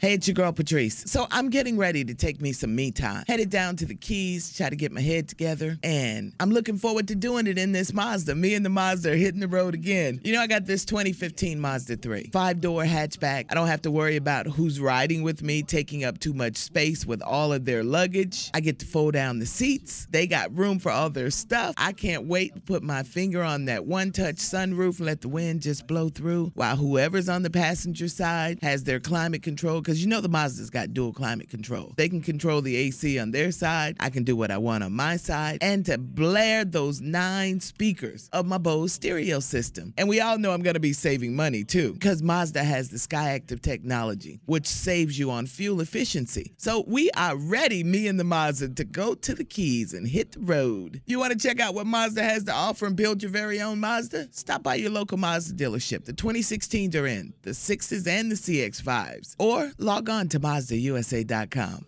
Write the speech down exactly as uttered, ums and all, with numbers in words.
Hey, it's your girl Patrice. So I'm getting ready to take me some me time. Headed down to the Keys, try to get my head together, and I'm looking forward to doing it in this Mazda. Me and the Mazda are hitting the road again. You know, I got this twenty fifteen Mazda three. Five-door hatchback. I don't have to worry about who's riding with me taking up too much space with all of their luggage. I get to fold down the seats. They got room for all their stuff. I can't wait to put my finger on that one-touch sunroof and let the wind just blow through while whoever's on the passenger side has their climate control, because you know the Mazda's got dual climate control. They can control the A C on their side. I can do what I want on my side, and to blare those nine speakers of my Bose stereo system. And we all know I'm going to be saving money too, because Mazda has the Skyactiv technology, which saves you on fuel efficiency. So we are ready, me and the Mazda, to go to the Keys and hit the road. You want to check out what Mazda has to offer and build your very own Mazda? Stop by your local Mazda dealership. The twenty sixteens are in, the sixes and the C X fives. Or log on to Mazda U S A dot com.